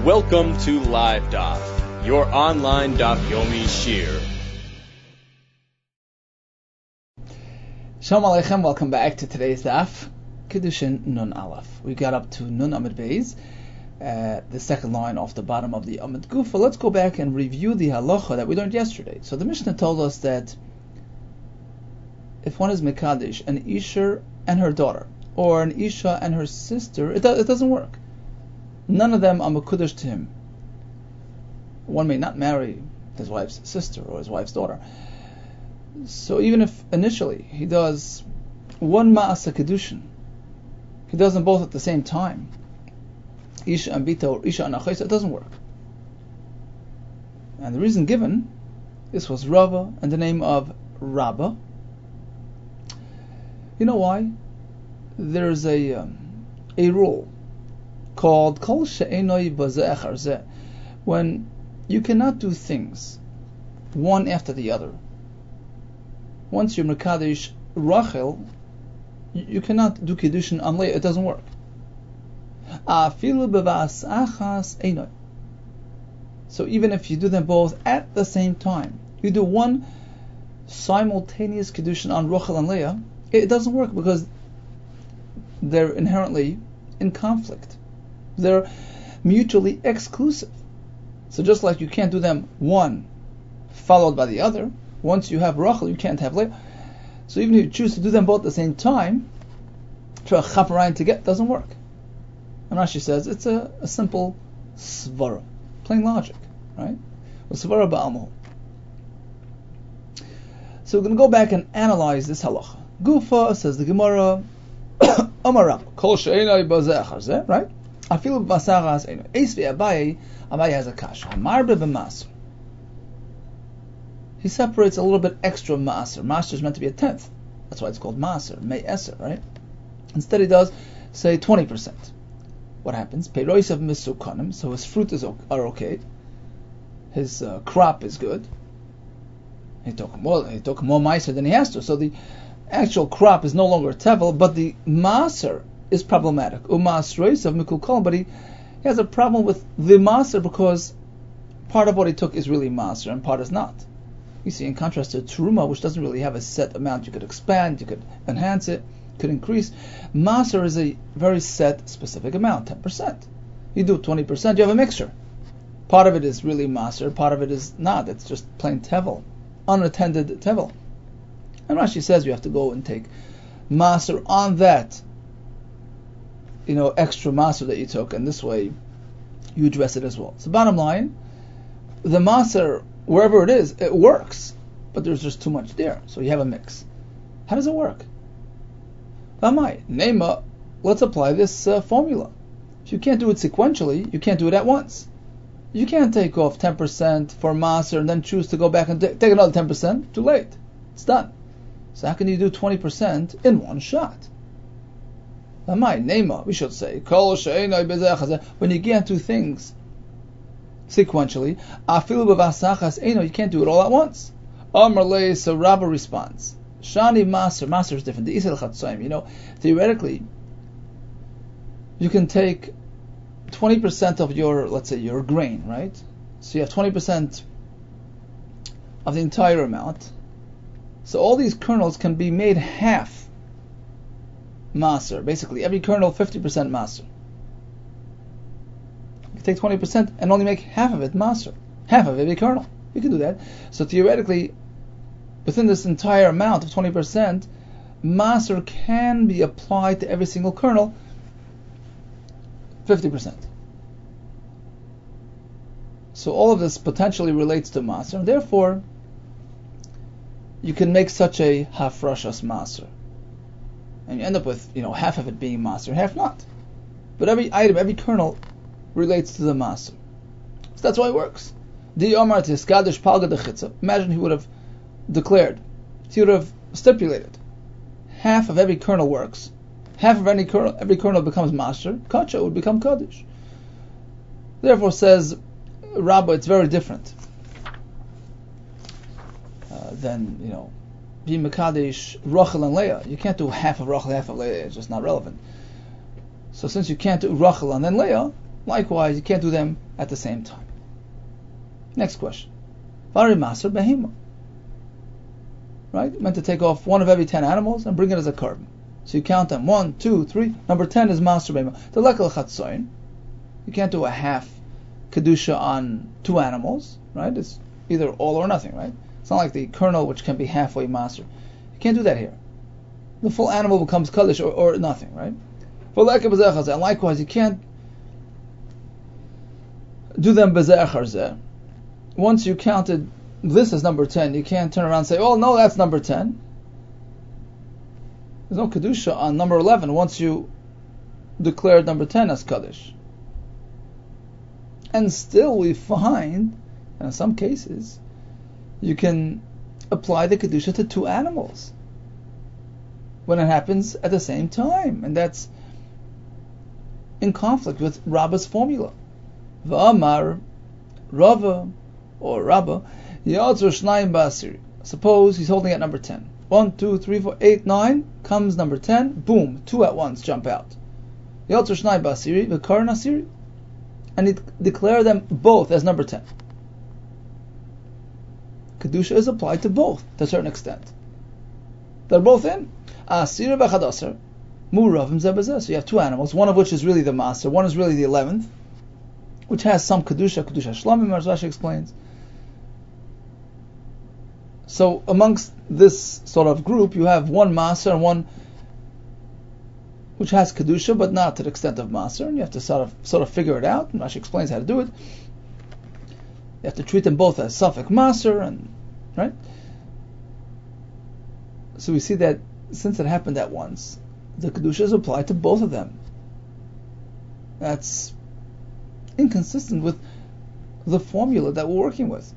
Welcome to Live Daf, your online Daf Yomi Shir. Shalom Aleichem, welcome back to today's Daf, Kiddushin Nun Aleph. We got up to Nun Amid Beis, the second line off the bottom of the Amid Gufa. Let's go back and review the halacha that we learned yesterday. So the Mishnah told us that if one is Mekadesh, an Isha and her daughter, or an Isha and her sister, it doesn't work. None of them are Mekudesh to him. One may not marry his wife's sister or his wife's daughter. So even if initially he does one Ma'asa Kedushin, he does them both at the same time, Isha and Bita or Isha and Achaysa, it doesn't work. And the reason given, this was Rava and the name of Rabbah. You know why? There's a rule called Kol She'enoi Bazeh Achar Zeh, when you cannot do things one after the other. Once you're Mekadesh Rachel, you cannot do Kiddushin on Leah, it doesn't work. Afilu bevas achas einoi. So even if you do them both at the same time, you do one simultaneous Kiddushin on Rachel and Leah, it doesn't work because they're inherently in conflict. They're mutually exclusive. So just like you can't do them one followed by the other, once you have Rachel, you can't have Leah. So even if you choose to do them both at the same time, try a chaparayim to get, doesn't work. And Rashi says it's a simple svara, plain logic, right? Svara ba'almo. So we're going to go back and analyze this halacha. Gufa, says the Gemara, Amarab, Kol she'enai bazeh achar zeh, right? Afilu b'masaras enoi. Eisvi Abaye has a kasha. Marbe b'maser. He separates a little bit extra maaser. Maaser is meant to be a tenth. That's why it's called maaser, me'eser, right? Instead he does, say, 20%. What happens? Peiroisav misukanim, so his fruit are okay. His crop is good. He took more maaser than he has to. So the actual crop is no longer a tevel, but the maaser is problematic. Umasroisav mikukalim, but he has a problem with the maaser because part of what he took is really maaser and part is not. You see, in contrast to Truma, which doesn't really have a set amount, you could expand, you could enhance it, could increase. Maaser is a very set, specific amount, 10%. You do 20%, you have a mixture. Part of it is really maaser, part of it is not. It's just plain tevel, unattended tevel. And Rashi says you have to go and take maaser on that, extra maaser that you took, and this way you address it as well. So bottom line, the maaser, wherever it is, it works, but there's just too much there, so you have a mix. How does it work? Nema, let's apply this formula. If you can't do it sequentially, you can't do it at once. You can't take off 10% for maaser and then choose to go back and take another 10%. Too late. It's done. So how can you do 20% in one shot? Nema, we should say, when you can't do things sequentially, you can't do it all at once. So Rabbah responds, Shani Maser is different. Theoretically, you can take 20% of your, let's say, your grain, right? So you have 20% of the entire amount. So all these kernels can be made half Maser. Basically, every kernel 50% Maser. You can take 20% and only make half of it Maser. Half of every kernel. You can do that. So theoretically, within this entire amount of 20%, Maser can be applied to every single kernel 50%. So all of this potentially relates to Maser, and therefore you can make such a hafrashas Maser. And you end up with, half of it being Maser, half not. But every item, every kernel relates to the Maser. So that's why it works. Imagine he would have declared, he would have stipulated, half of every kernel works, half of every kernel becomes Maser, Kacha would become Kaddish. Therefore says Rabbah, it's very different than, be Mekadesh Rachel and Leah. You can't do half of Rachel, half of Leah. It's just not relevant. So since you can't do Rachel and then Leah, Likewise, you can't do them at the same time. Next question. Vari Maser Behema. Right? Meant to take off one of every 10 animals and bring it as a carbon. So you count them. 1, 2, 3. Number 10 is Maser Behema. The Lekel Chatzoin. You can't do a half Kedusha on 2 animals. Right? It's either all or nothing, right? It's not like the kernel, which can be halfway Maser. You can't do that here. The full animal becomes Kaddish or nothing, right? And likewise, you can't do them Bezeh Zeh. Once you counted this as number 10, you can't turn around and say, oh no, that's number 10. There's no Kedusha on number 11 once you declared number 10 as Kaddish. And still we find, in some cases, you can apply the Kedusha to 2 animals when it happens at the same time. And that's in conflict with Rabba's formula. V'amar Rava or Rabba Ya'atzur Shnayim Ba'asiri. Suppose he's holding at number 10. 1, 2, 3, 4, 8, 9 comes number 10. Boom, 2 at once jump out. Ya'atzur Shnayim Ba'asiri V'kar Nasiri, and he declare them both as number 10. Kedusha is applied to both to a certain extent. They're both in. Asir v'chadasar muravim zebazeh. So you have 2 animals, one of which is really the master, one is really the 11th, which has some kedusha shlamim, as Rashi explains. So amongst this sort of group, you have one master and one which has kedusha, but not to the extent of master, and you have to sort of figure it out. And Rashi explains how to do it. You have to treat them both as Safek master, and right. So we see that since it happened at once, the kedusha is applied to both of them. That's inconsistent with the formula that we're working with.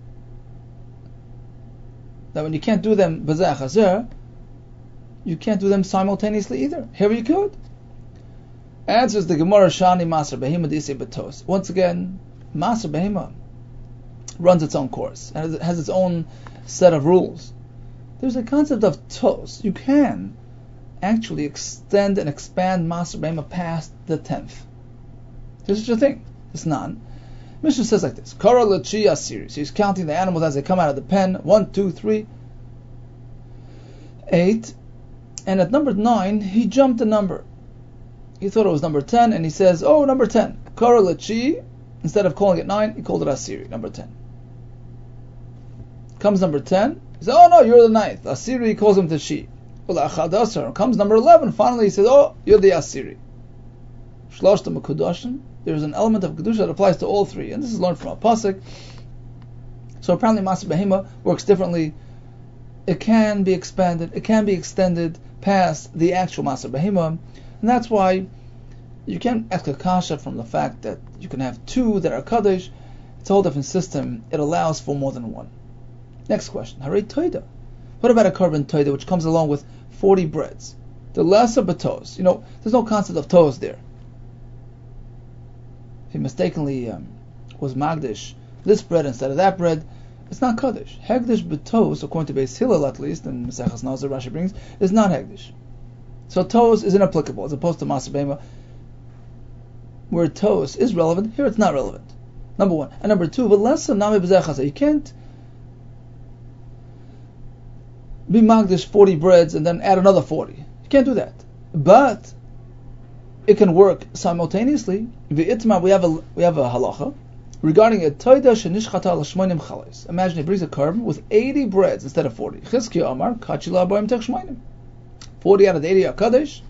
That when you can't do them Bazeh Chazer, you can't do them simultaneously either. Here you could. Answers the Gemara Shani Maser Behema D'Isei B'Tos. Once again, Maser Behema runs its own course and it has its own set of rules. There's a concept of tos. You can actually extend and expand Maser Behema past the 10th. There's such a thing. It's none. Mishnah says like this: Kara L'Chi Asiri. So he's counting the animals as they come out of the pen. 1, 2, 3, 8. And at number 9, he jumped a number. He thought it was number 10, and he says, oh, number 10. Kara L'Chi. Instead of calling it 9, he called it Asiri, number 10. Comes number 10. He says, oh no, you're the 9th. Asiri, he calls him the Shi. Comes number 11. Finally, he says, oh, you're the Asiri. Shloshta Mekudoshin. There's an element of Kedusha that applies to all 3. And this is learned from a pasuk. So apparently Maser Behema works differently. It can be expanded. It can be extended past the actual Maser Behema. And that's why you can't ask a kasha from the fact that you can have 2 that are Kaddish. It's a whole different system. It allows for more than 1. Next question. Harei Toida. What about a carbon Toida which comes along with 40 breads? The lesser betos. There's no concept of toes there. If he mistakenly was Magdish this bread instead of that bread, it's not Kaddish. Hegdish betos, according to Beis Hillel at least, and Maseches Nazir Rashi brings, is not Hegdish. So toes is inapplicable as opposed to Maser Behema, where toes is relevant. Here it's not relevant. Number 1. And number 2, but less than Nami B'Zechasa. You can't be Magdish 40 breads and then add another 40. You can't do that. But it can work simultaneously. V'itma, we have a halacha regarding a toida shenishchata l'shmoinim chales. Imagine he brings a carbon with 80 breads instead of 40. Chizkiya Amar kachila boim tech shmoinim. 40 out of the 80 are kaddish.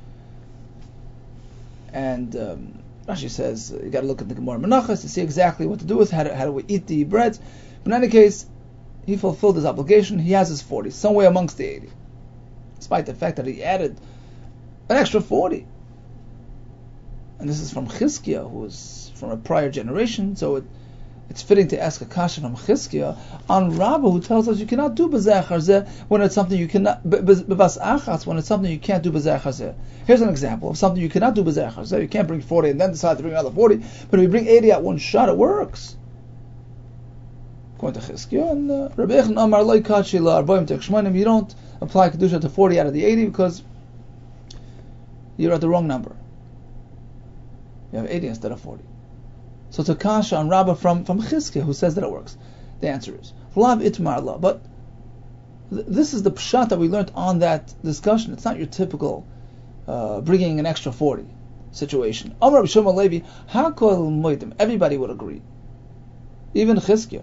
And Rashi says you got to look at the Gemara Menachos to see exactly what to do with how do we eat the breads. But in any case, he fulfilled his obligation. He has his 40 somewhere amongst the 80, despite the fact that he added an extra 40. And this is from Chizkiya, who is from a prior generation, so it's fitting to ask a kasha from Chizkiya on Rabbah, who tells us you cannot do B'zeh Charzeh when it's something you cannot, B'vas Achatz, when it's something you can't do B'zeh Charzeh. Here's an example of something you cannot do B'zeh Charzeh. You can't bring 40 and then decide to bring another 40, but if you bring 80 at one shot, it works. According to Chizkiya, and Rabbi Echon Amar Loi Kachi La'arboim Tech Shmoinim, you don't apply Kedusha to 40 out of the 80 because you're at the wrong number. You have 80 instead of 40. So it's a kasha on Rabbah from Chizkiah, who says that it works. The answer is Lav Itmar La. But this is the pshat that we learned on that discussion. It's not your typical bringing an extra 40 situation. Amar B'Shimon Levi, Hakol Moedim. Everybody would agree. Even Chizkiah.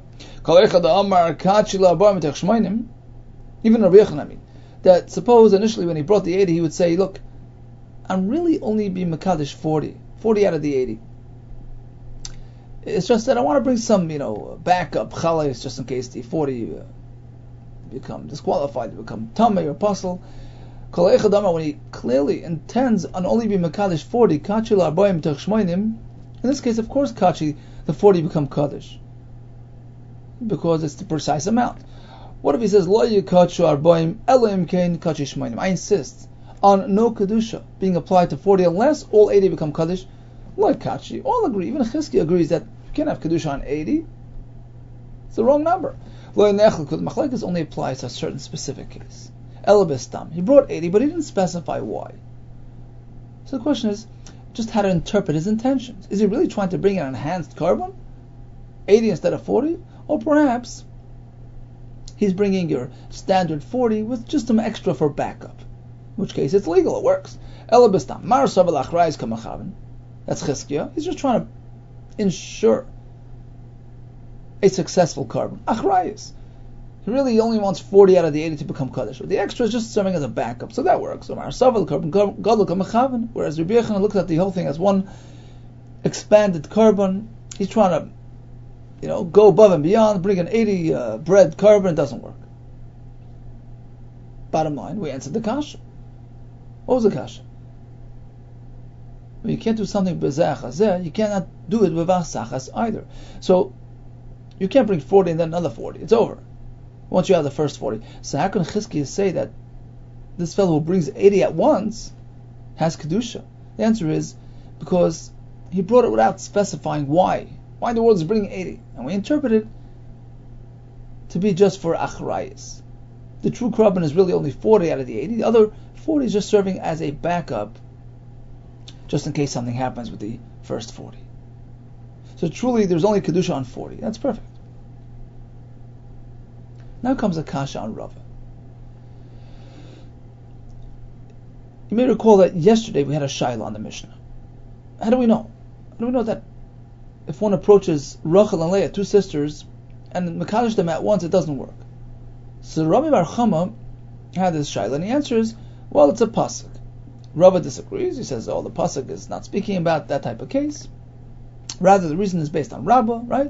Even Rabbi Yochanan, that suppose initially when he brought the 80, he would say, look, I'm really only being Mekadesh 40 out of the 80. It's just that I want to bring some, backup chalais just in case the 40 become disqualified, to become tamei or apostle. When he clearly intends on only being Mekadesh 40, in this case, of course, Kachi, the 40 become Kaddish, because it's the precise amount. What if he says, Lo yikachu arbaim elohim kein kachi shmainim? I insist on no kedusha being applied to 40 unless all 80 become kaddish. Like kachi, all agree. Even Chizkiah agrees that you can't have kedusha on 80. It's the wrong number. Lo nechel kud machlekes only applies to a certain specific case. Elabistam. He brought 80, but he didn't specify why. So the question is just how to interpret his intentions. Is he really trying to bring an enhanced carbon, 80 instead of 40, or perhaps he's bringing your standard 40 with just some extra for backup, in which case it's legal, it works. Elabistam. Mar savel achrayis kamachaven. That's Chizkiah. He's just trying to ensure a successful carbon. Achrayis. He really only wants 40 out of the 80 to become Kaddish. The extra is just serving as a backup, so that works. So Mar savel carbon gadol kamachaven. Whereas Rabbi Yochanan looks at the whole thing as one expanded carbon. He's trying to go above and beyond, bring an 80 bread carbon. It doesn't work. Bottom line, we answered the kasha. What was the kasha? Well, you can't do something bezeh, you cannot do it with asachas either. So you can't bring 40 and then another 40. It's over once you have the first 40. So how can Chizkiah say that this fellow who brings 80 at once has kedusha? The answer is because he brought it without specifying why. Why in the world is bringing 80? And we interpret it to be just for achrayis. The true carbon is really only 40 out of the 80. The other 40 is just serving as a backup, just in case something happens with the first 40. So truly, there's only kedusha on 40. That's perfect. Now comes a kasha on Rava. You may recall that yesterday we had a shaila on the Mishnah. How do we know? How do we know that if one approaches Rachel and Leah, two sisters, and mekadosh them at once, it doesn't work? So Rabbi Bar Chama had this shaila, and the answer is, well, it's a pasuk. Rava disagrees. He says, the pasuk is not speaking about that type of case. Rather, the reason is based on Rabbah, right?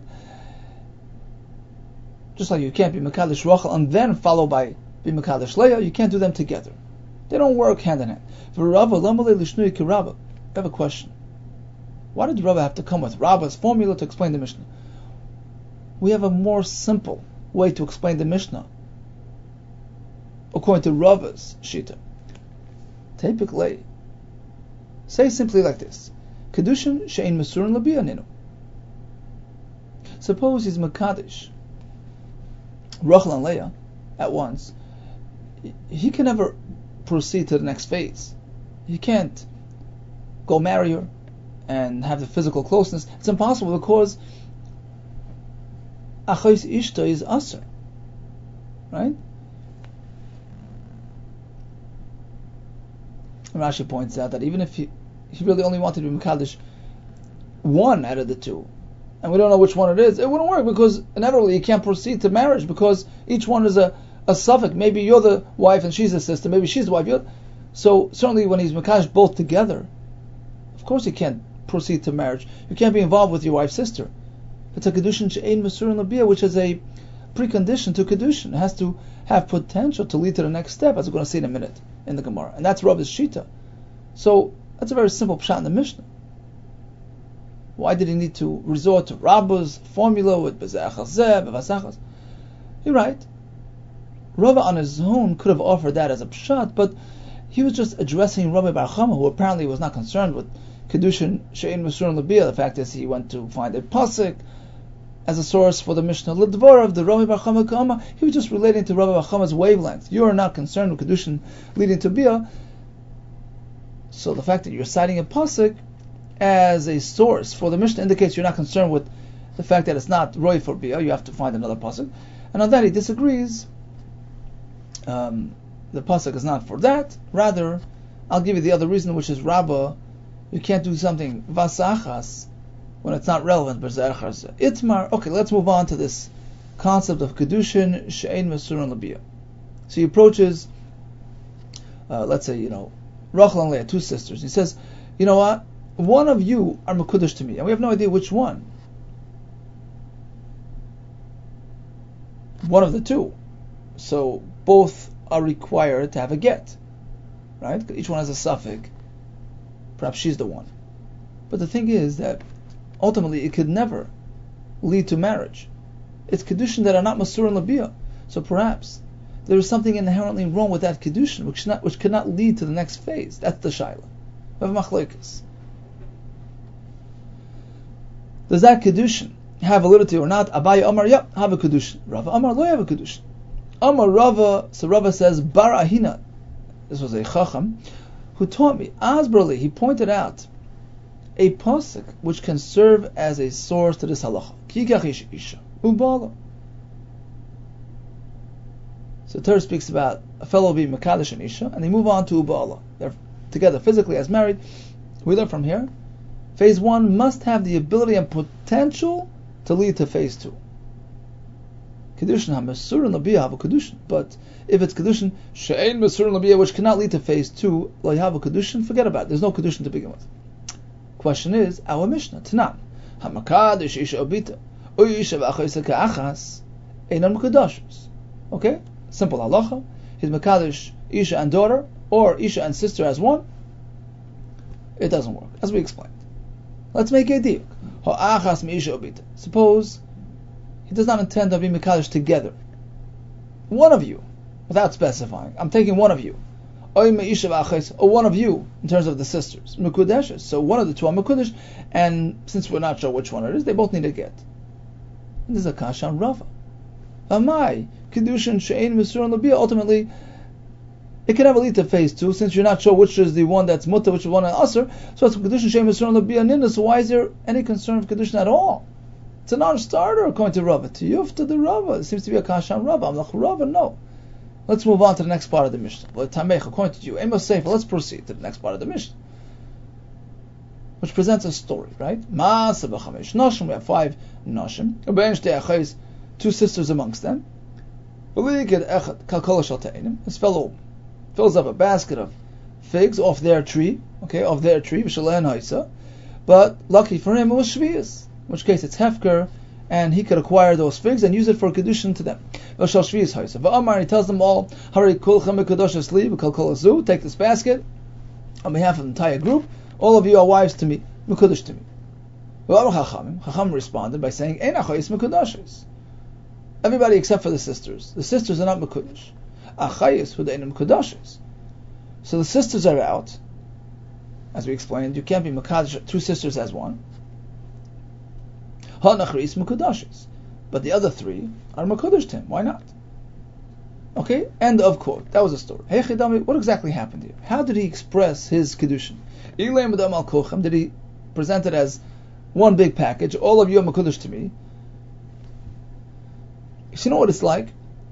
Just like you can't be mekadosh Rachel and then followed by be mekadosh Leah, you can't do them together. They don't work hand in hand. For Rava, I have a question. Why did Rava have to come with Rabbah's formula to explain the Mishnah? We have a more simple way to explain the Mishnah, according to Rava's shita. Typically, say simply like this: Kedushin she'ein mesurin l'bia ninu. Suppose he's mekadosh Rachel and Leah at once. He can never proceed to the next phase. He can't go marry her and have the physical closeness. It's impossible because achos ishta is aser, right? And Rashi points out that even if he really only wanted to be mekadosh one out of the two, and we don't know which one it is, it wouldn't work because inevitably you can't proceed to marriage because each one is a suffix. Maybe you're the wife and she's the sister. Maybe she's the wife. So certainly when he's mekadosh both together, of course you can't proceed to marriage. You can't be involved with your wife's sister. It's a kedushin she'ein mesurin l'bia, which is a precondition to kedushin. It has to have potential to lead to the next step, as we're going to see in a minute in the Gemara, and that's Rava's shita. So that's a very simple pshat in the Mishnah. Why did he need to resort to Rabbah's formula with bezachas zeh, bevasachas? You're right. Rava on his own could have offered that as a pshat, but he was just addressing Rabbi Bar Chama, who apparently was not concerned with kedushin she'ein mesurin l'bia. The fact is, he went to find a pasuk as a source for the Mishnah. L'dvar of the Rabbi Bar Chama Kama, he was just relating to Rabbi Bar Chama's wavelength. You are not concerned with kedushin leading to bia. So the fact that you're citing a pasuk as a source for the Mishnah indicates you're not concerned with the fact that it's not Roy for Bia, you have to find another pasuk. And on that he disagrees. The pasuk is not for that. Rather, I'll give you the other reason, which is Rabbah, you can't do something vasachas when it's not relevant. Itmar. Okay, let's move on to this concept of kedushin she'ein mesurin labia. So he approaches, let's say, Rachel and Leah, two sisters. He says, you know what? One of you are mekudesh to me, and we have no idea which one. One of the two. So both are required to have a get, right? Each one has a suffix. Perhaps she's the one. But the thing is that ultimately it could never lead to marriage. It's kedushin that are not masur and labia. So perhaps there is something inherently wrong with that kedushin, which cannot lead to the next phase. That's the shaila. We have machlokas. Does that kedushin have validity or not? Abaye Amar, yeah, have a kedushin. Rava Amar, lo have a kedushin. Amar Rava, so Rava says, Bar Ahina, this was a chacham, who taught me, Asberli, he pointed out a pasuk which can serve as a source to this halacha. Kikach isha, ubala. So Torah speaks about a fellow being Mekadesh and Isha, and they move on to Ubala. They're together physically as married. We learn from here, phase 1 must have the ability and potential to lead to phase 2. Kedushin ha-mesur and labiyah have a kedushin, but if it's kedushin she'ein mesur and labiyah, which cannot lead to phase 2, lo have a kedushin, forget about it. There's no kedushin to begin with. Question is, our Mishnah, Tanan, ha-makadesh isha obita, uy isha v'achoysa ka'achas, einan mekadashus. Okay? Simple halacha. He's mekadesh isha and daughter, or isha and sister as one. It doesn't work, as we explained. Let's make a diuk. Ha'achas mi isha obita. Suppose he does not intend to be mekadesh together. One of you, without specifying. I'm taking one of you. Or one of you, in terms of the sisters. Mekudeshes. So one of the two are mekudesh, and since we're not sure which one it is, they both need a get. And this is a kasha on Rava. Amai, kedushin she'ein mesur and labiyah. Ultimately, it can never lead to phase 2, since you're not sure which is the one that's mutter, which is one that's asr. So it's kedushin she'ein mesur and labiyah ninda. So why is there any concern of kedushin at all? It's a non-starter according to Rava. To Yuf, to the Rava. It seems to be a kasha on Rava. Amlach Rava, no. Let's move on to the next part of the Mishnah. According to you, Amos Sefer, let's proceed to the next part of the Mishnah, which presents a story, right? We have 5 nashim. 2 sisters amongst them. This fellow fills up a basket of figs off their tree, but lucky for him it was shviyas, in which case it's hefker, and he could acquire those figs and use it for kedushin to them. He tells them all, take this basket on behalf of the entire group. All of you are wives to me, mekudesh to me. Chacham responded by saying, everybody except for the sisters. The sisters are not mekudesh. So the sisters are out. As we explained, you can't be mekadesh 2 sisters as one. But the other 3 are mekudesh to him. Why not? Okay, end of quote. That was the story. Hey Chidami, what exactly happened here? How did he express his kedushin? Did he present it as one big package? All of you are mekudesh to me. You know what it's like?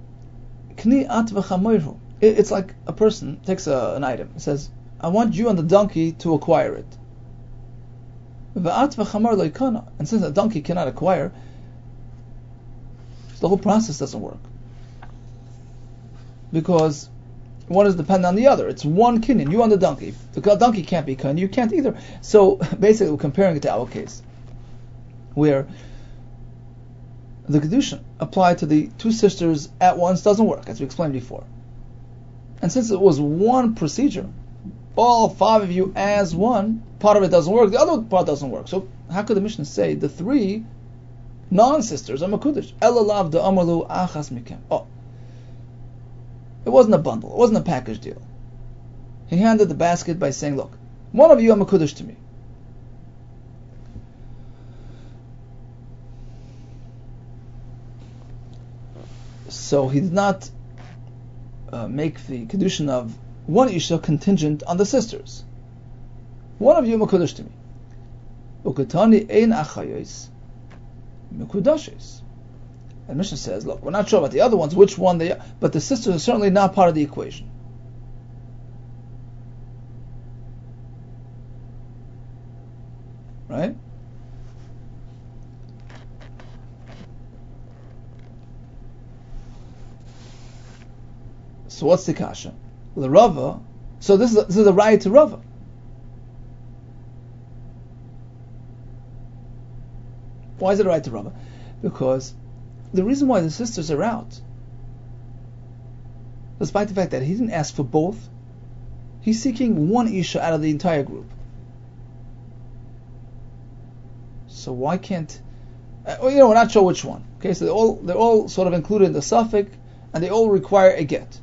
It's like a person takes an item and says, I want you and the donkey to acquire it. And since a donkey cannot acquire, the whole process doesn't work. Because one is dependent on the other. It's one kinyan, you and the donkey. If the donkey can't be kinyan, you can't either. So basically we're comparing it to our case, where the kedushin applied to the 2 sisters at once doesn't work, as we explained before. And since it was one procedure, all 5 of you as one, part of it doesn't work, the other part doesn't work. So how could the Mishnah say the 3 non-sisters are mekudesh? Elalav da amalu achas mikem. Oh, it wasn't a bundle, it wasn't a package deal. He handed the basket by saying, look, one of you are mekudesh to me. So he did not make the kedushin of one isha contingent on the sisters. One of you mekudesh to me. Ukatani ein achayos mikudashes. And Mishnah says, look, we're not sure about the other ones, which one they are, but the sisters are certainly not part of the equation. Right? So what's the kasha? The Rava. So this is the right to Rava. Why is it a right to Rava? Because the reason why the sisters are out, despite the fact that he didn't ask for both, he's seeking one Isha out of the entire group. So why can't? We're not sure which one. Okay, so they're all sort of included in the suffix, and they all require a get.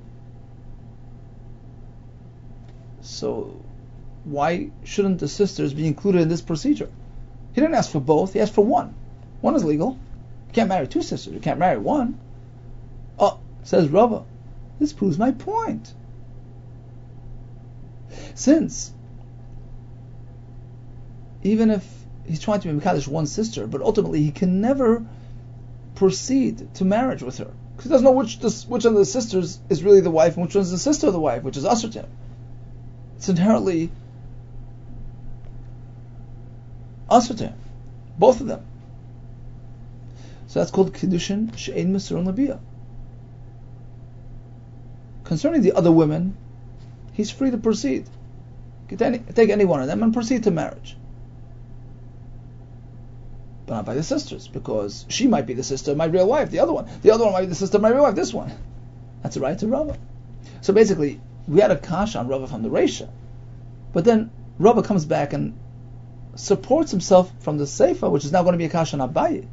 So why shouldn't the sisters be included in this procedure? He didn't ask for both, he asked for one. One is legal. You can't marry two sisters, you can't marry one. Oh, says Rava, this proves my point. Since even if he's trying to be Mekadesh one sister, but ultimately he can never proceed to marriage with her, because he doesn't know which of the sisters is really the wife and which one is the sister of the wife, which is Asr to him. It's inherently Asr to him, both of them. So that's called Kiddushin She'ein Mesurun Labiyah. Concerning the other women, he's free to proceed. Take any one of them and proceed to marriage. But not by the sisters, because she might be the sister of my real wife, the other one might be the sister of my real wife, this one. That's a right to Rava. So basically, we had a kasha on Rava from the Reisha, but then Rava comes back and supports himself from the Seifa, which is now going to be a kasha on Abaye,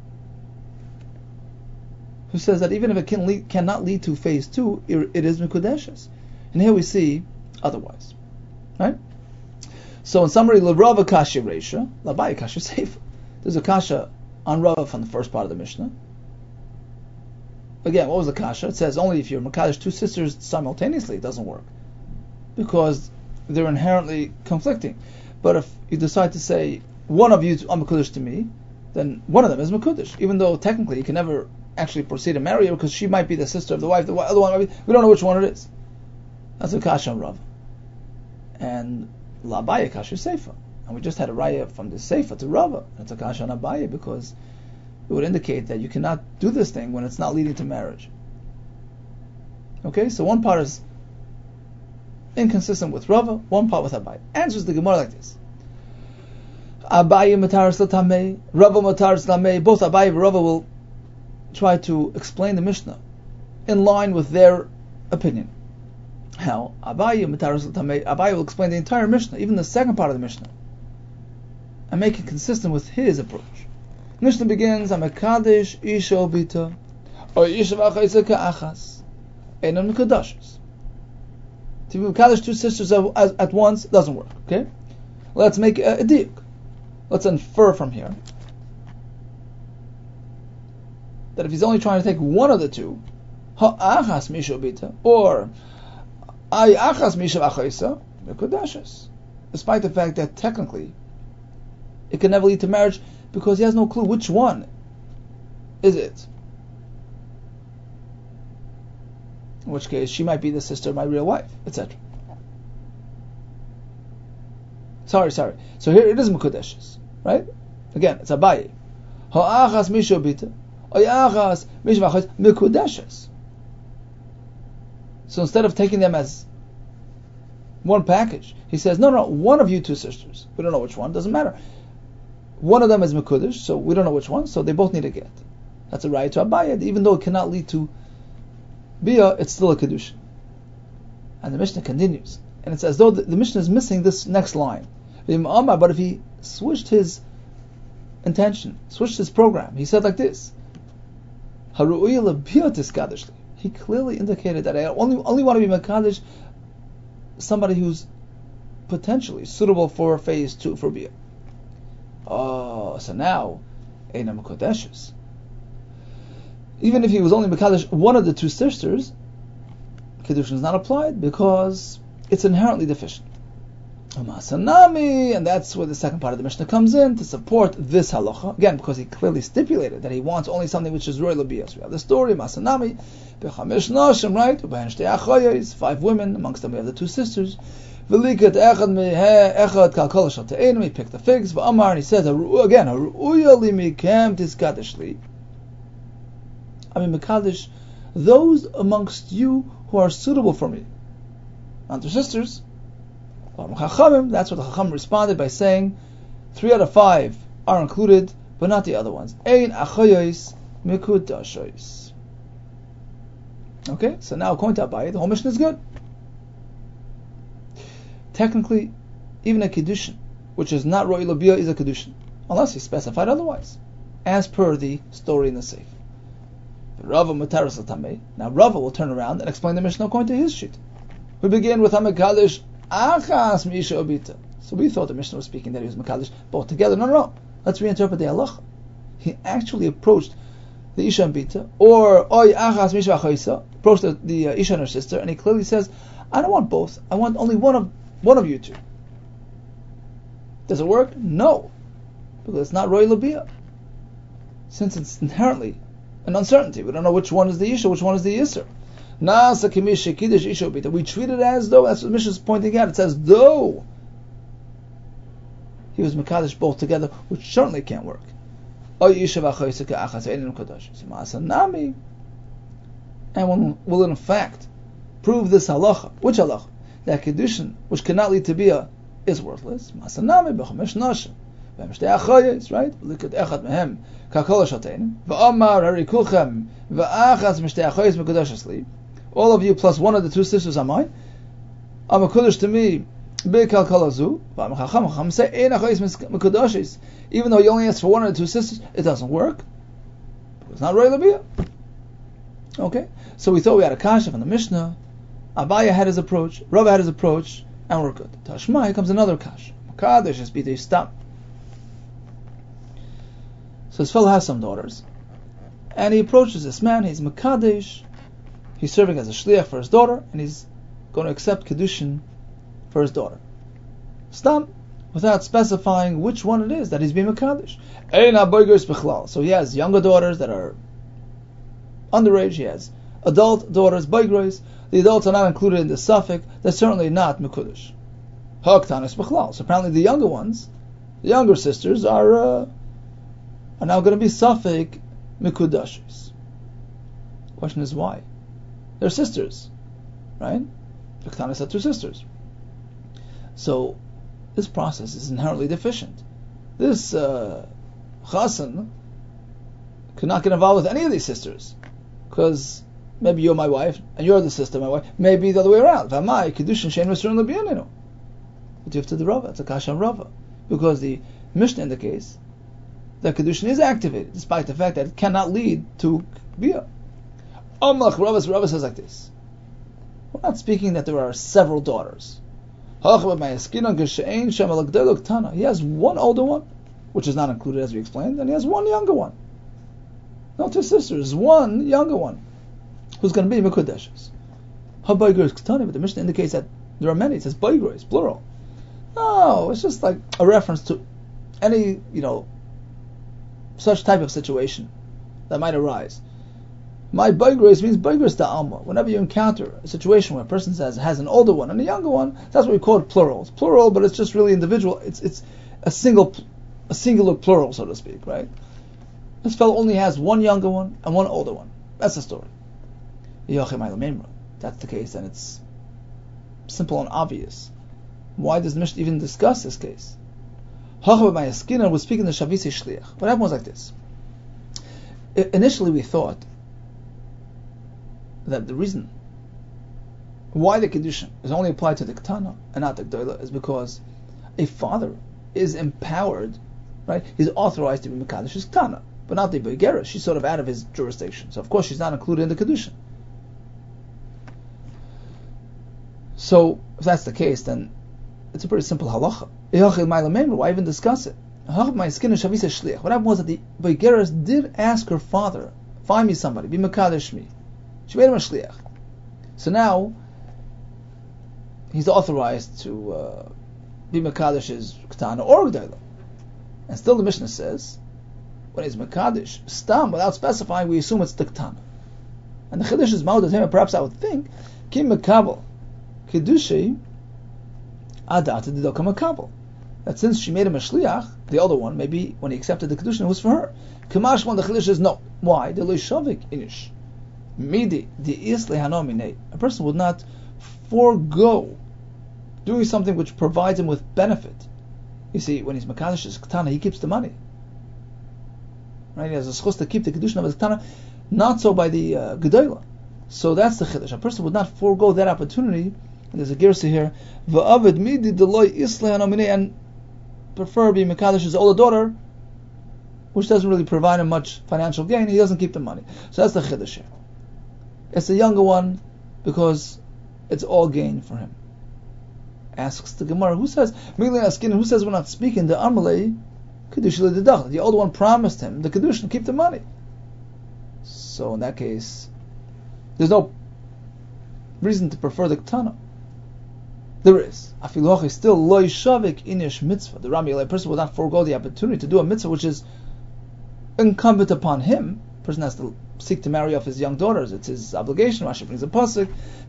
who says that even if it cannot lead to phase 2, it is Mikudeshes. And here we see otherwise. Right? So in summary, Rava kasha Reisha, Abaye kasha Seifa. There's a kasha on Rava from the first part of the Mishnah. Again, what was the kasha? It says only if you're Mekadesh two sisters simultaneously, it doesn't work, because they're inherently conflicting. But if you decide to say one of you is Mekudesh to me, then one of them is Mekudesh, even though technically you can never actually proceed to marry her, because she might be the sister of the wife, the other one might be, we don't know which one it is. That's a kasha on Rava. And L'Abaye kasha Seifa. And we just had a raya from the Seifa to Rava. It's a kasha on Abaye, because it would indicate that you cannot do this thing when it's not leading to marriage. Okay, so one part is inconsistent with Rava, one part with Abaye. Answers the Gemara like this: Abaye mataris l'tamei, Rava mataris l'tamei. Both Abaye and Rava will try to explain the Mishnah in line with their opinion. How? Abaye mataris l'tamei. Abaye will explain the entire Mishnah, even the second part of the Mishnah, and make it consistent with his approach. Mishnah begins, Amekadesh Isha Obita, or Isha V'Achaisa Ka'achas, Einam Mekadashis. To be Mekadesh two sisters at once doesn't work, okay? Let's make a diuk. Let's infer from here that if he's only trying to take one of the two, Ha'achas Misha Obita, or Ayachas Misha V'Achaisa, Mekadashis. Despite the fact that technically it can never lead to marriage, because he has no clue which one is it. In which case, she might be the sister of my real wife, etc. Sorry. So here it is Mekudeshes, right? Again, it's Abaye. Ha'achas misha bita, ha'achas misha v'achas Mekudeshes. So instead of taking them as one package, he says, no, one of you two sisters. We don't know which one, doesn't matter. One of them is Mekudesh, so we don't know which one, so they both need a get. That's a raya to Abaye. Even though it cannot lead to Bia, it's still a Kedushin. And the Mishnah continues. And it's as though the Mishnah is missing this next line. But if he switched his intention, switched his program, he said like this: he clearly indicated that I only want to be Mekadesh somebody who's potentially suitable for phase 2 for Bia. Oh, so now, Einam Kodeshes. Even if he was only Mekadesh one of the two sisters, Kiddushin is not applied because it's inherently deficient. Masanami, and that's where the second part of the Mishnah comes in to support this halacha. Again, because he clearly stipulated that he wants only something which is roy l'biyos. We have the story, Masanami, b'chamesh nashim, right? U'b'hen shtei achoyos, 5 women. Amongst them we have the 2 sisters. V'likat echad meheh echad kalkol shel te'enim. He picked the figs. V'amar, and he says again, haru'uya li mikem tiskadesh li. I mean, mekadesh, those amongst you who are suitable for me. Not their sisters. That's what the Chacham responded by saying 3 out of 5 are included, but not the other ones. Ein achoyos mikudashois. Okay, so now according to Abaye, the whole mission is good. Technically, even a kiddushin, which is not ro'i l'biyah, is a kiddushin, unless he specified otherwise, as per the story in the Seif. Rava mutaras l'tamei. Now Rava will turn around and explain the mission according to his sheet. We begin with Hamakadosh Achas Misha Obita. So we thought the Mishnah was speaking that he was Makadosh both together. No. Let's reinterpret the halacha. He actually approached the Isha and Bita, or Oy Achas Misha Achoisa, approached the Isha and her sister, and he clearly says, I don't want both. I want only one of you two. Does it work? No, because it's not Roy Labiyah. Since it's inherently an uncertainty, we don't know which one is the Isha, which one is the Yisr. We treat it as though, that's what the Mishnah is pointing out, it says though he was Mekadesh both together, which certainly can't work. And one will in fact prove this halacha. Which halacha? That Kiddushin, which cannot lead to Biyah, is worthless. Right? Look at echad mehem kakol shatein. Va'amar harikuchem va'achas mishtei achoyos mekudash asli. All of you plus one of the 2 sisters are mine. Am a kudash to me b'kal kalazu. Va'am chacham say ein achoyos mekudashes. Even though you only asked for one of the 2 sisters, it doesn't work. It's not roy l'biyah. Okay, so we thought we had a kasha from the Mishnah. Abaye had his approach, Rava had his approach, and we're good. Tashma, here comes another kasha. Makadosh is b'tei stam. So his fellow has some daughters, and he approaches this man. He's Makadesh. He's serving as a shliach for his daughter, and he's going to accept Kiddushin for his daughter. Stam, without specifying which one it is that he's being Makadesh. So he has younger daughters that are underage. He has adult daughters, Baigros. The adults are not included in the suffix. They're certainly not Mekudesh. Haktanis B'chlal. So apparently the younger ones, the younger sisters, are now going to be suffix Mekudashis. Question is why? They're sisters, right? Haktanis had 2 sisters. So this process is inherently deficient. This Chassan could not get involved with any of these sisters, because maybe you're my wife and you're the sister of my wife. Maybe the other way around. V'amai Kiddushin shein Mr. L'biyaninu. But you have to the Rava. It's a kasha Rava, because the Mishnah indicates that Kiddushin is activated, despite the fact that it cannot lead to Biyah. Rava says like this: we're not speaking that there are several daughters. He has one older one, which is not included as we explained, and he has one younger one. No 2 sisters, one younger one, who's going to be Mekudeshes. But the Mishnah indicates that there are many. It says Baigros, plural. No, it's just like a reference to any, such type of situation that might arise. My Baigros means Baigros da'alma. Whenever you encounter a situation where a person has an older one and a younger one, that's what we call it plural. It's plural, but it's just really individual. It's a singular plural, so to speak, right? This fellow only has one younger one and one older one. That's the story. That's the case, and it's simple and obvious. Why does the Mishnah even discuss this case? Skinner was speaking to Shavisi Shliach. What happened was like this. Initially we thought that the reason why the Kiddushin is only applied to the Ketana and not the Gdoila is because a father is empowered, right? He's authorized to be Mekadosh his Ketana, but not the Beigera. She's sort of out of his jurisdiction. So of course she's not included in the Kiddushin. So if that's the case, then it's a pretty simple halacha. Why even discuss it? What happened was that the Beigera did ask her father, find me somebody, be Mekadosh me. She made him a shliach. So now he's authorized to be Mekadosh is Ketana or G'dayla. And still the Mishnah says, when he's Mekadosh, Stam, without specifying, we assume it's the Ketana. And the Chiddush is Ma'od Atema, perhaps I would think, Kim Mekabel, Kiddushi, Adat Didokam Mekabel. That since she made him a Shliach, the other one, maybe when he accepted the Kedushin, it was for her. Kamashman, the Chiddush is no. Why? The Loishavik Inish. Midi, the Isle Hanomine. A person would not forego doing something which provides him with benefit. You see, when he's Mekadosh his Ketana, he keeps the money. Right? He has a schus to keep the Kedushin of his Ketana, not so by the Gedolah. So that's the Chiddush. A person would not forego that opportunity. And there's a Girsa here, Va'avid midi deloy Isle Hanomine, and prefer being Mekadosh's older daughter, which doesn't really provide him much financial gain. He doesn't keep the money. So that's the Chiddush here. It's the younger one because it's all gain for him. Asks the Gemara, who says who says we're not speaking the Amalei Kedusha L'Didach? The older one promised him the Kedusha to keep the money. So in that case, there's no reason to prefer the Ketana. There is. Afiloch is still loy shavik inish mitzvah. The Rami, a person will not forego the opportunity to do a mitzvah which is incumbent upon him. A person has to seek to marry off his young daughters. It's his obligation. Rashi brings a pasuk,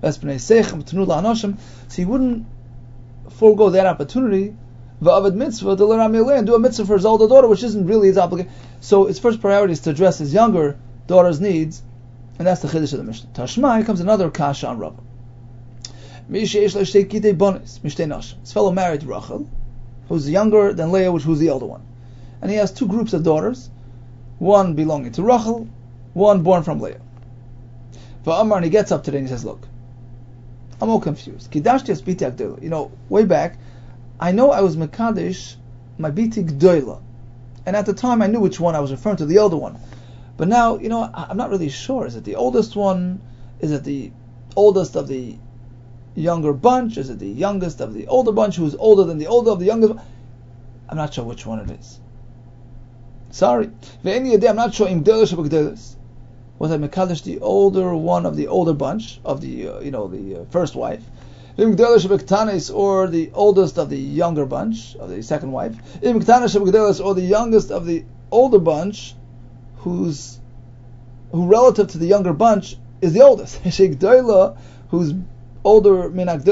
so he wouldn't forego that opportunity. Va'avad mitzvah the Rami and do a mitzvah for his older daughter, which isn't really his obligation. So his first priority is to address his younger daughter's needs, and that's the chiddush of the Mishnah. Tashmai comes another kasha on Rabbah. His fellow married Rachel, who's younger than Leah, who's the older one, and he has two groups of daughters, one belonging to Rachel, one born from Leah. And he gets up today and he says, look, I'm all confused. Way back, I know I was Mekadesh, my Biti Gdoila. And at the time I knew which one I was referring to, the older one. But now, I'm not really sure. Is it the oldest one? Is it the oldest of the younger bunch? Is it the youngest of the older bunch who is older than the older of the youngest? I'm not sure which one it is. Sorry. I'm not sure. Was I Mekadesh the older one of the older bunch of the the first wife, or the oldest of the younger bunch of the second wife, or the youngest of the older bunch, who relative to the younger bunch is the oldest, who's older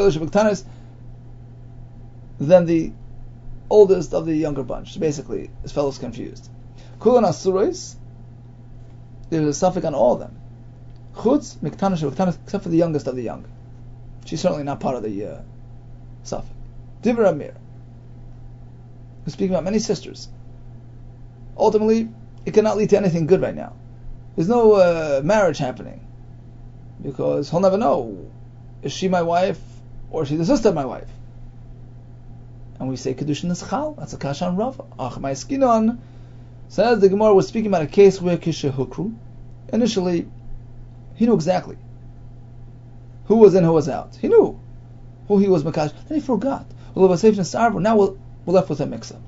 than the oldest of the younger bunch. So basically, this fellow's confused. Kulan Asurais. There's a suffix on all of them. Chutz, Miktana, except for the youngest of the young. She's certainly not part of the suffix. Divra Amir. We're speaking about many sisters. Ultimately, it cannot lead to anything good right now. There's no marriage happening. Because he'll never know. Is she my wife, or is she the sister of my wife? And we say Kedushin is Chal. That's a Kashan Rava. Ach, my skinon. Says the Gemara was speaking about a case where Kisha Hukru, initially, he knew exactly who was in, who was out. He knew who he was Makash. Then he forgot. Now we're left with a mix-up.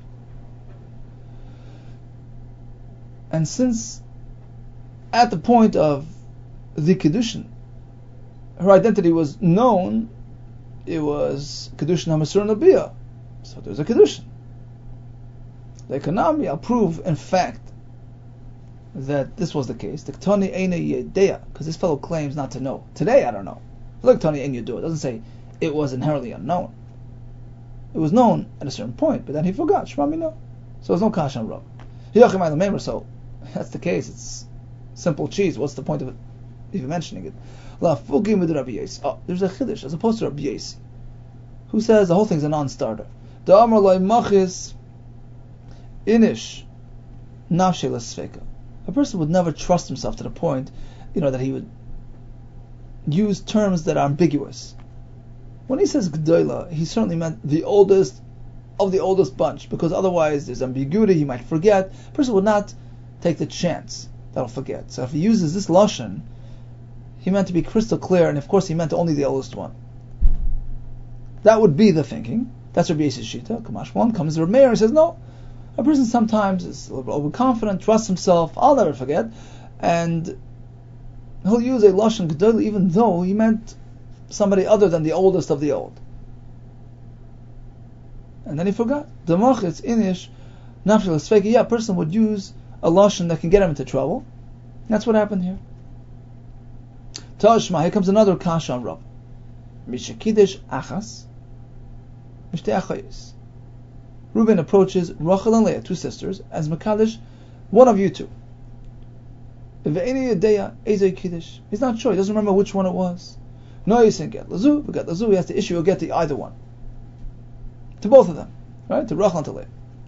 And since at the point of the Kedushin, her identity was known, it was Kedushin HaMasur Nabiyah. So there's a Kedushin. The economy, I'll prove, in fact, that this was the case. The Ktoni Eina Yedeya, because this fellow claims not to know. Today, I don't know. Look, Ktoni Eina Yedeya. It doesn't say it was inherently unknown. It was known at a certain point, but then he forgot. Shmami no. So there's no kash on Rav. So that's the case. It's simple cheese. What's the point of it? Even mentioning it. Oh, there's a chiddush as opposed to Rabbi Yesi, who says the whole thing's a non-starter. The Amar Loi Machis Inish Nafshe L'Sfeka. A person would never trust himself to the point, that he would use terms that are ambiguous. When he says G'doila, he certainly meant the oldest of the oldest bunch, because otherwise there's ambiguity, he might forget. A person would not take the chance that he'll forget. So if he uses this lashon, he meant to be crystal clear, and of course he meant only the oldest one. That would be the thinking. That's Rabbi Yis's Shita. Kamash one comes Rabbi Meir and says, no, a person sometimes is a little bit overconfident, trusts himself, I'll never forget, and he'll use a lashon G'doila even though he meant somebody other than the oldest of the old. and then he forgot. Demachitz inish nafshel sveki. Yeah, a person would use a lashon that can get him into trouble. That's what happened here. Tashma, here comes another kasha on Rav. Mishakidish achas, mishtei achayis. Reuben approaches Rachel and Leah, two sisters, as Makadesh, one of you two. He's not sure, he doesn't remember which one it was. No, he said get lazu, but get lazu, he has to issue a get to either one. To both of them, right? To Rachel and to Leah.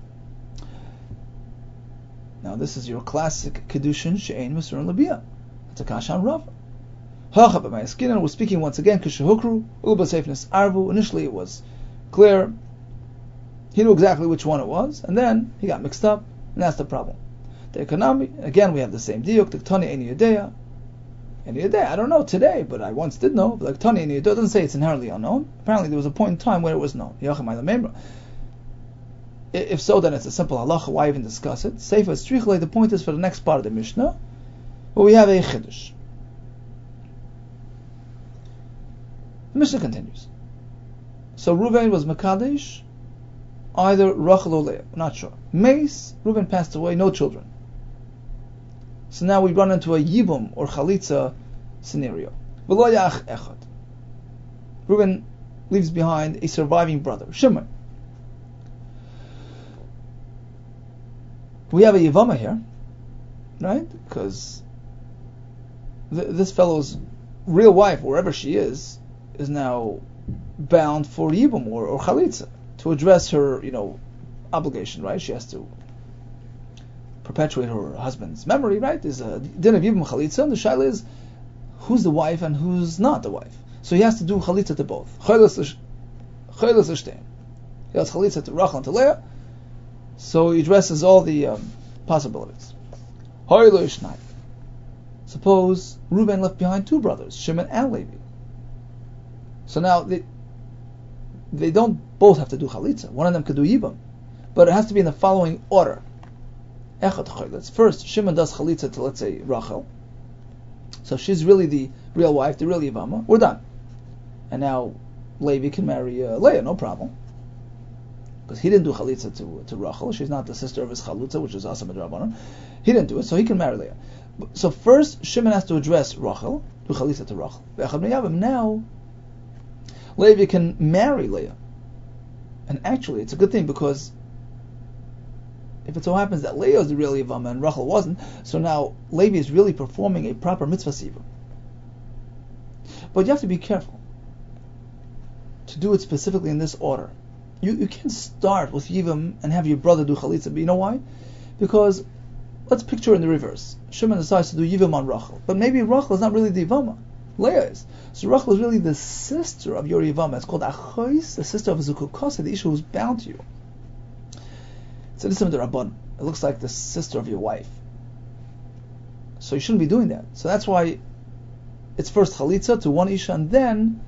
Now this is your classic Kedushin She'ein Masurin Labiyah. It's a kasha on Rav. We're speaking once again, Kishahukru, Uba Seifnis Arvu. Initially it was clear, he knew exactly which one it was, and then he got mixed up, and that's the problem. The economy, again we have the same diuk, the Ktani Eni Yedea. Eni Yedea, I don't know today, but I once did know. But Ktani Eni Yedea doesn't say it's inherently unknown. Apparently there was a point in time where it was known. If so, then it's a simple halacha, why even discuss it? Seifa Tzrichle, the point is for the next part of the Mishnah, where we have a Chiddush. The Mishnah continues. So Reuven was Makadesh, either Rachel or Leah, not sure. Meis, Reuven passed away, no children. So now we run into a Yibum or Chalitza scenario. V'lo yach echad. Reuven leaves behind a surviving brother, Shimon. We have a Yivama here, right? Because this fellow's real wife, wherever she is now bound for Yibum or Chalitza to address her, obligation, right? She has to perpetuate her husband's memory, right? There's a din of Yibum Chalitza, and the shaila is who's the wife and who's not the wife. So he has to do Chalitza to both. Chaylas l'shtein. He has Chalitza to Rachel and to Leah. So he addresses all the possibilities. Suppose Reuben left behind two brothers, Shimon and Levi. So now they don't both have to do Chalitza. One of them could do Yibam. But it has to be in the following order. First, Shimon does Chalitza to, let's say, Rachel. So she's really the real wife, the real Yivama. We're done. And now Levi can marry Leah, no problem. Because he didn't do Chalitza to Rachel. She's not the sister of his Chalutza, which is Asa Midrabanan. He didn't do it, so he can marry Leah. So first, Shimon has to address Rachel, do Chalitza to Rachel. Now, Levi can marry Leah. And actually, it's a good thing, because if it so happens that Leah is the real Yivama and Rachel wasn't, so now Levi is really performing a proper mitzvah siva. But you have to be careful to do it specifically in this order. You can't start with Yivam and have your brother do Chalitza. But you know why? Because let's picture in the reverse. Shimon decides to do Yivam on Rachel. But maybe Rachel is not really the Yivama. Leah is. So Rachel is really the sister of your Yivama. It's called Achos, the sister of Zukukasa, the issue who's bound to you. It's an Islam Rabban. It looks like the sister of your wife. So you shouldn't be doing that. So that's why it's first Chalitza to one Isha, and then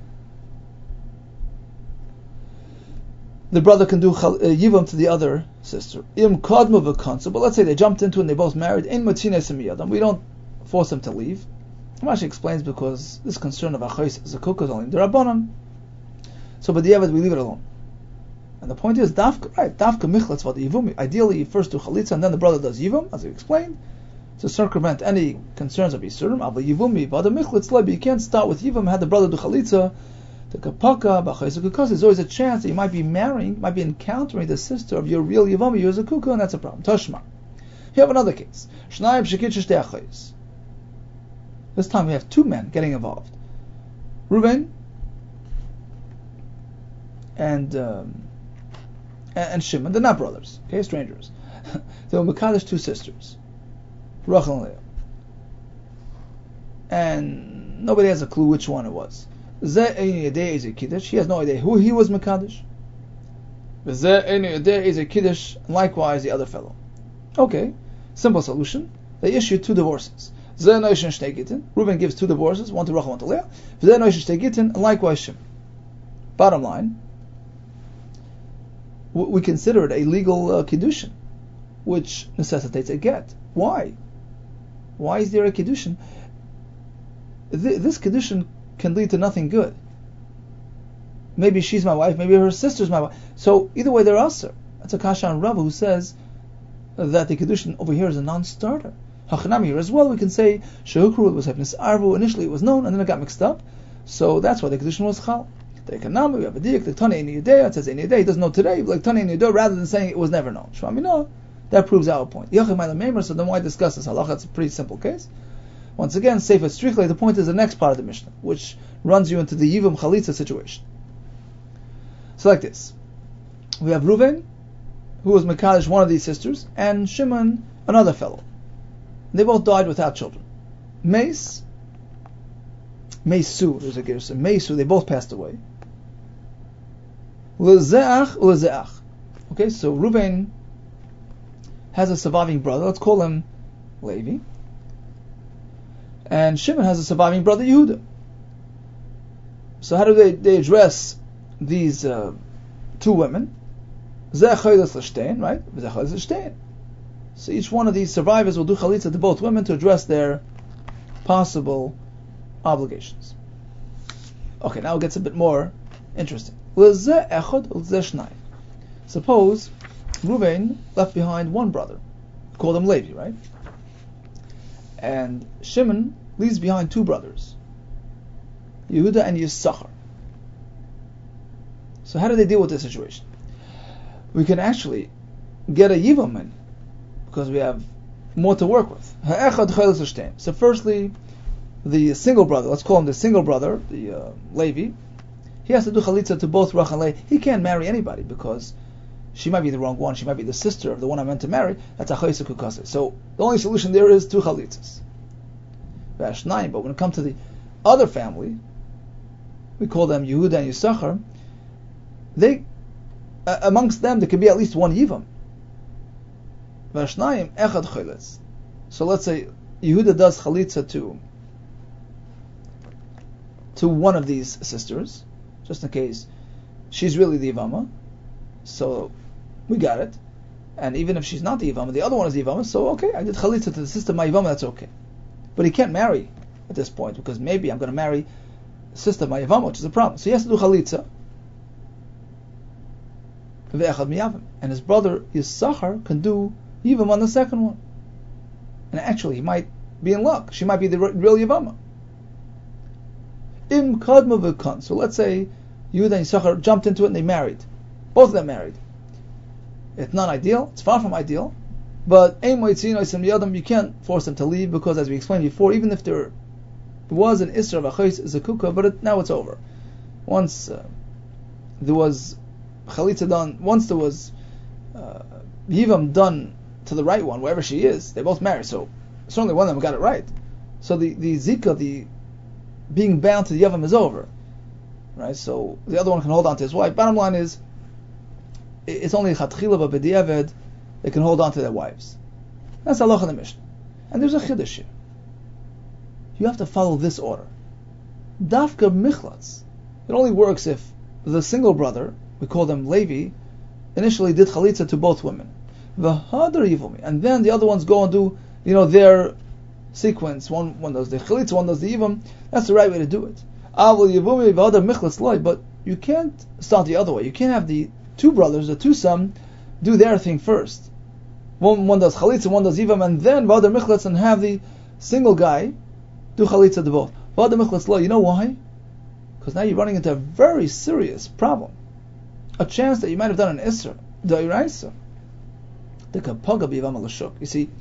the brother can do Yivam to the other sister. Im Kadma v'kansa. But let's say they jumped into it and they both married. In Matina Semiyadam. We don't force them to leave. Rashi explains because this concern of Achos Zakuk is only in the Rabbanan. So but the Yevad we leave it alone. And the point is, Dafka Michlatz Vad Yivum. Ideally you first do Chalitza and then the brother does Yivam, as we explained, to circumvent any concerns of Yisurim. But Yivumi Vad Michlatz Lebi. You can't start with Yivam, have the brother do Chalitza. The Kapaka, B'chayzukukah, there's always a chance that you might be encountering the sister of your real Yivama, your Zakukah, and that's a problem. Tashma. You have another case. Shnayim Shekit Shtei Achayis. This time we have two men getting involved. Reuven and Shimon. They're not brothers, okay, strangers. They were Mekadesh, two sisters, Rachel and Leah. And nobody has a clue which one it was. He has no idea who he was Mekadesh. And likewise the other fellow. Okay, simple solution. They issue two divorces. Reuben gives two divorces, one to Rachel, one to Leah. And likewise Shimon. Bottom line, we consider it a legal kiddushin, which necessitates a get. Why? Why is there a kiddushin? This kiddushin can lead to nothing good. maybe she's my wife, maybe her sister's my wife. So either way, they're usher. That's a kasha on Rava who says that the kedushin over here is a non-starter. Hachanami here as well, we can say shehukru was hefnis arvu. Initially it was known, and then it got mixed up. So that's why the kedushin was chal. The ekanami, we have a diak, the tane in yedei, it says in yedei, he doesn't know today, like tane in yedei, rather than saying it was never known. Shvamina, that proves our point. Yachim ma'ila meimer, so then why discuss this halacha? It's a pretty simple case. Once again, sefer strictly, the point is the next part of the Mishnah, which runs you into the Yivam Chalitza situation. So like this. We have Reuven, who was Mekadesh, one of these sisters, and Shimon, another fellow. They both died without children. Mesu, there's a gersa, Mesu, they both passed away. Lezeach. Okay, so Reuven has a surviving brother, let's call him Levi. And Shimon has a surviving brother, Yehuda. So how do they address these two women? Right? So each one of these survivors will do chalitza to both women to address their possible obligations. Okay, now it gets a bit more interesting. Suppose Reuven left behind one brother, we call him Levi, right? And Shimon leaves behind two brothers, Yehuda and Yisachar. So how do they deal with this situation? We can actually get a Yivam in, because we have more to work with. So firstly, the single brother, let's call him the single brother, the Levi, he has to do chalitza to both Rach and Leah. He can't marry anybody, because she might be the wrong one, she might be the sister of the one I meant to marry. That's a chayisa kukase. So the only solution there is two chalitzas. But when it comes to the other family, we call them Yehuda and Yisachar, they, amongst them, there can be at least one Yivam. So let's say Yehuda does chalitza to one of these sisters, just in case she's really the Yivama. So we got it. And even if she's not the Yivama, the other one is the Yivama, so okay, I did chalitza to the sister of my Yivama, that's okay. But he can't marry at this point, because maybe I'm going to marry the sister of my Yivama, which is a problem. So he has to do chalitza. And his brother Yisachar can do Yivam on the second one. And actually, he might be in luck. She might be the real Yivama. Im kadma v'kan. So let's say Yehuda and Yisachar jumped into it and they married. Both of them married. It's not ideal. It's far from ideal. But you can't force them to leave, because, as we explained before, even if there was an Isra of Achais Zakukah, but now it's over. Once there was Chalitza done, once there was Yivam done to the right one, wherever she is, they both married. So certainly one of them got it right. So the Zika, the being bound to the Yavam, is over. Right? So the other one can hold on to his wife. Bottom line is, it's only Chatchila v'B'diavad they can hold on to their wives. That's halacha in the Mishnah. And there's a chiddush here. You have to follow this order. Dafka michlatz. It only works if the single brother, we call them Levi, initially did chalitza to both women. V'hadar yivumi. And then the other ones go and do, their sequence. One does the chalitza, one does the yivam. That's the right way to do it. Avol yivumi v'hadar michlatz loy. But you can't start the other way. You can't have the two brothers, the two sons, do their thing first. One does chalitza, one does yivam, and then v'adar michlatz, and have the single guy do chalitza to both. V'adar michlatz lo. You know why? Because now you're running into a very serious problem. A chance that you might have done an isra, the iraisa, the kapaga b'yivam l'shuk. You see,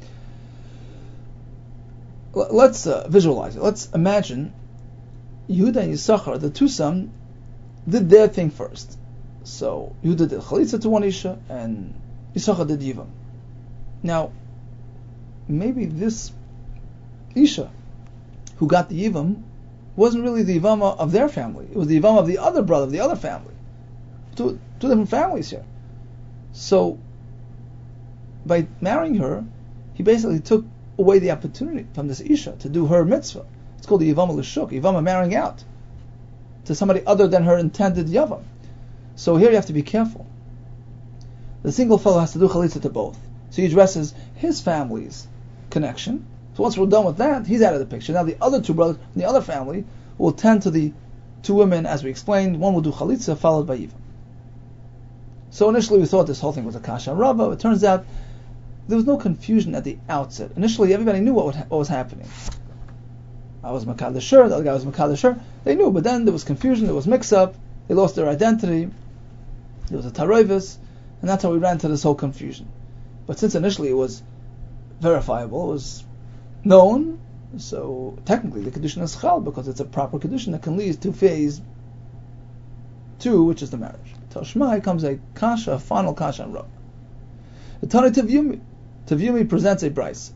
let's visualize it. Let's imagine Yehuda and Yisachar, the two sons, did their thing first. So Yehuda did chalitza to one isha, and Yisachar did yivam. Now, maybe this isha who got the yivam wasn't really the yivama of their family. It was the yivama of the other brother of the other family. Two different families here. So, by marrying her, he basically took away the opportunity from this isha to do her mitzvah. It's called the yivama l'shuk, yivama marrying out to somebody other than her intended yavam. So here you have to be careful. The single fellow has to do chalitza to both. So he addresses his family's connection. So once we're done with that, he's out of the picture. Now the other two brothers in the other family will tend to the two women, as we explained, one will do chalitza followed by Yivam. So initially we thought this whole thing was a kasha rava. It turns out there was no confusion at the outset. Initially everybody knew what was happening. I was Makadasher, the other guy was Makadasher. They knew, but then there was confusion, there was mix-up, they lost their identity, there was a taroivus, and that's how we ran into this whole confusion. But since initially it was verifiable, it was known, so technically the Kedushin is chal, because it's a proper Kedushin that can lead to phase 2, which is the marriage. Tashmai comes a kasha, a final kasha and rab. The Tani Tavyumi presents a bryce.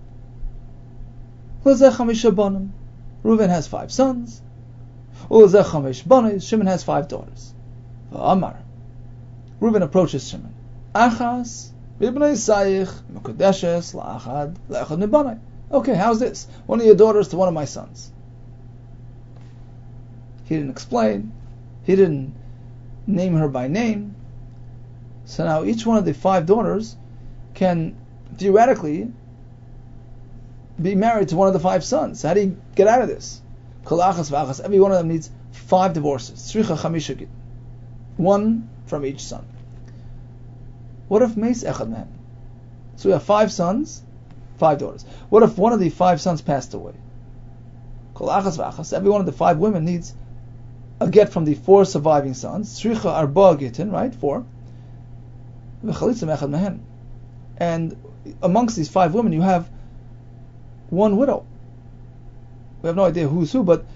Reuven has 5 sons. Shimon has 5 daughters. Amar. Reuven approaches Shimon. Achas b'bnei Sayich mekudeshes la'achad nebanai. Okay, how's this? One of your daughters to one of my sons. He didn't explain. He didn't name her by name. So now each one of the 5 daughters can theoretically be married to one of the 5 sons. How do you get out of this? Every one of them needs 5 divorces. 1 from each son. What if meis echad mehem? So we have 5 sons, 5 daughters. What if one of the 5 sons passed away? Every one of the 5 women needs a get from the 4 surviving sons. Right? 4. And amongst these 5 women you have 1 widow. We have no idea who's who, but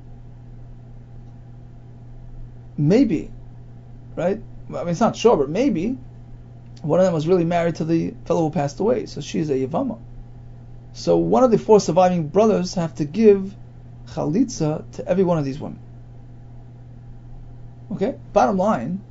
maybe, right? I mean, it's not sure, but maybe one of them was really married to the fellow who passed away, so she's a Yavama. So one of the 4 surviving brothers have to give chalitza to every one of these women. Okay? Bottom line,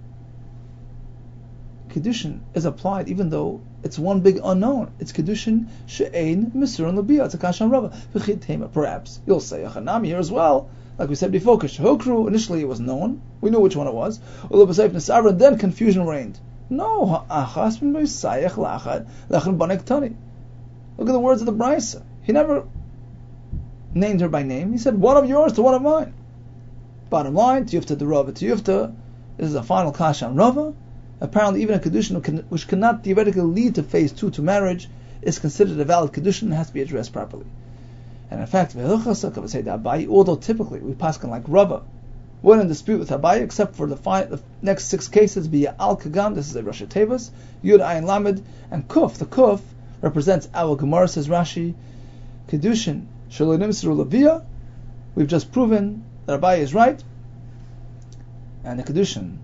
Kedushin is applied even though it's one big unknown. It's Kedushin she'ein Misurin Labiyah. It's a kashan rava. Perhaps you'll say a chanami here as well. Like we said before, Kishahokru, initially it was known. We knew which one it was. And then confusion reigned. No, look at the words of the Brisa. He never named her by name. He said, one of yours to one of mine. Bottom line, Tiyufta de Rava Tiyufta. This is a final kashan rava. Apparently, even a kedushin which cannot theoretically lead to phase 2 to marriage is considered a valid kedushin and has to be addressed properly. And in fact, although typically we paskin like Rava, we're in dispute with Abaye except for the next 6 cases, be Al Kagam, this is a Rashi Tevas, Yud Ayin Lamed, and Kuf. The Kuf represents our Gemara, says Rashi, kedushin shalonim sru lavia. We've just proven that Abaye is right, and the kedushin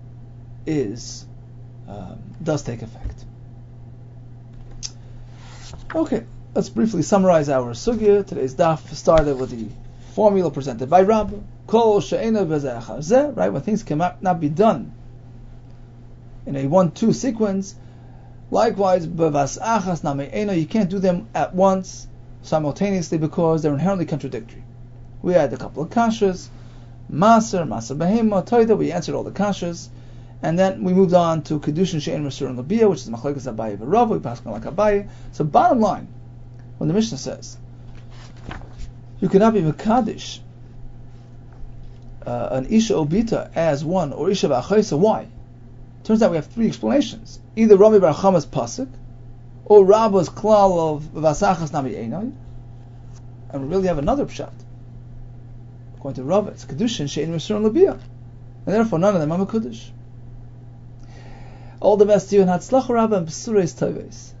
does take effect. Okay, let's briefly summarize our sugya. Today's daf started with the formula presented by Rabbah. Kol she'ena b'zeh achar zeh, right? When things cannot be done in a 1-2 sequence. Likewise, b'vas achas name'ena, you can't do them at once, simultaneously, because they're inherently contradictory. We had a couple of kashas, maser behema, toida. We answered all the kashas. And then we moved on to Kedushin She'en Masurin Labiyah, which is Machlekes Abaye v'Rava. We pass on like Abaye. So bottom line, when the Mishnah says you cannot be Mekadosh an Isha Obita as one or Isha V'Achaisa, why? Turns out we have 3 explanations. Either Rami Bar Chama's pasuk, or Rabba's klal of Vasachas Nami Einai, and we really have another pshat. According to Rava, it's Kedushin She'en Masurin Labiyah, and therefore none of them are Mekudesh. All the best to you and Hatzlach Rabbah and B'sureis Toves.